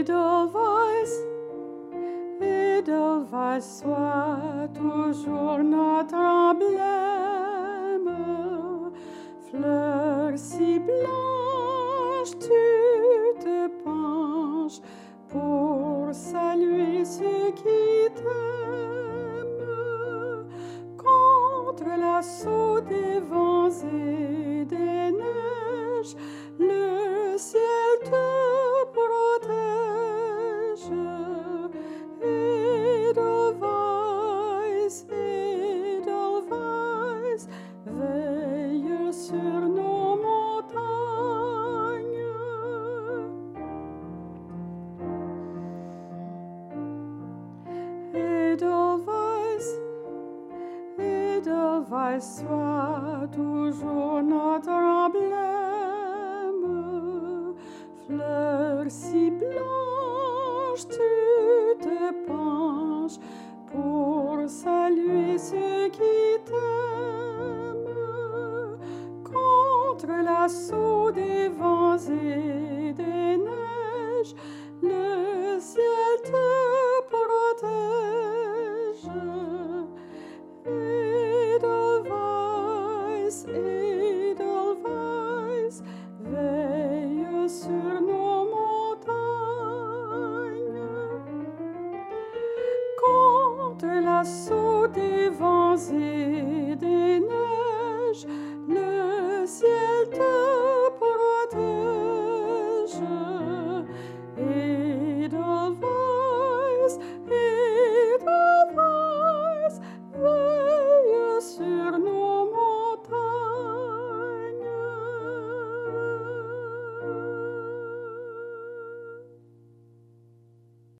Edelweiss soit toujours notre emblème. Fleur si blanche, tu te penches pour saluer ceux qui t'aiment contre l'assaut des vents et des neiges. Le ciel te protège. Edelweiss, Edelweiss, veille sur nos montagnes. Edelweiss, Edelweiss soit toujours notre emblème. Fleur si blanche, tu te penches pour saluer ceux qui t'aiment contre l'assaut des vents et des neiges. Le ciel te protège. Edelweiss, Edelweiss, veille sur nos montagnes contre l'assaut des vents et